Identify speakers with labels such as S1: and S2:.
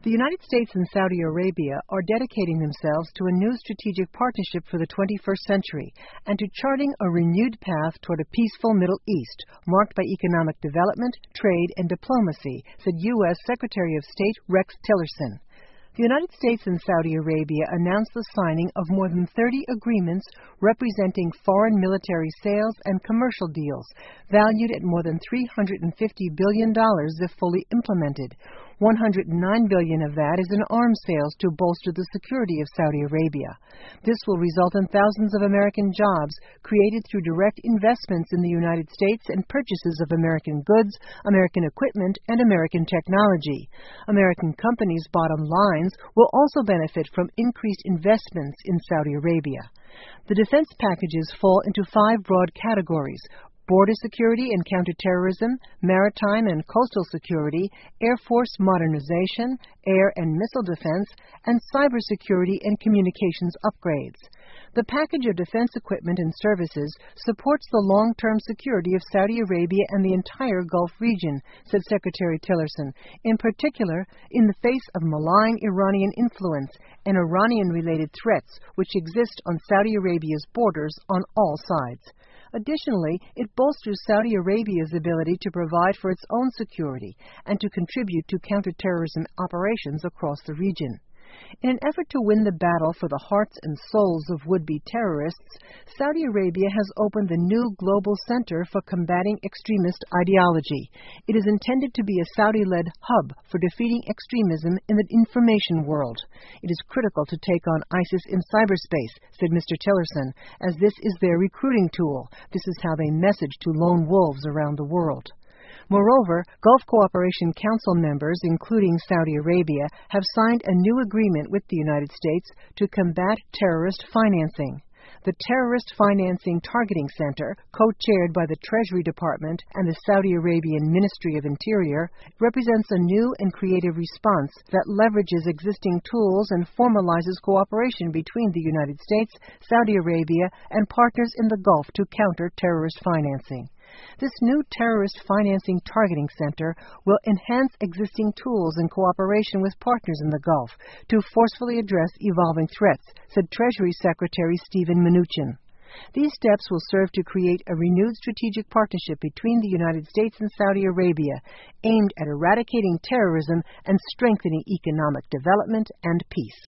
S1: The United States and Saudi Arabia are dedicating themselves to a new strategic partnership for the 21st century and to charting a renewed path toward a peaceful Middle East marked by economic development, trade, and diplomacy, said U.S. Secretary of State Rex Tillerson. The United States and Saudi Arabia announced the signing of more than 30 agreements representing foreign military sales and commercial deals, valued at more than $350 billion if fully implemented. $109 billion of that is in arms sales to bolster the security of Saudi Arabia. This will result in thousands of American jobs created through direct investments in the United States and purchases of American goods, American equipment, and American technology. American companies' bottom lines will also benefit from increased investments in Saudi Arabia. The defense packages fall into 5 broad categories: border security and counterterrorism, maritime and coastal security, Air Force modernization, air and missile defense, and cybersecurity and communications upgrades. The package of defense equipment and services supports the long-term security of Saudi Arabia and the entire Gulf region, said Secretary Tillerson, in particular in the face of malign Iranian influence and Iranian-related threats which exist on Saudi Arabia's borders on all sides. Additionally, it bolsters Saudi Arabia's ability to provide for its own security and to contribute to counterterrorism operations across the region. In an effort to win the battle for the hearts and souls of would-be terrorists, Saudi Arabia has opened the new Global Center for Combating Extremist Ideology. It is intended to be a Saudi-led hub for defeating extremism in the information world. It is critical to take on ISIS in cyberspace, said Mr. Tillerson, as this is their recruiting tool. This is how they message to lone wolves around the world. Moreover, Gulf Cooperation Council members, including Saudi Arabia, have signed a new agreement with the United States to combat terrorist financing. The Terrorist Financing Targeting Center, co-chaired by the Treasury Department and the Saudi Arabian Ministry of Interior, represents a new and creative response that leverages existing tools and formalizes cooperation between the United States, Saudi Arabia, and partners in the Gulf to counter terrorist financing. This new Terrorist Financing Targeting Center will enhance existing tools in cooperation with partners in the Gulf to forcefully address evolving threats, said Treasury Secretary Steven Mnuchin. These steps will serve to create a renewed strategic partnership between the United States and Saudi Arabia aimed at eradicating terrorism and strengthening economic development and peace.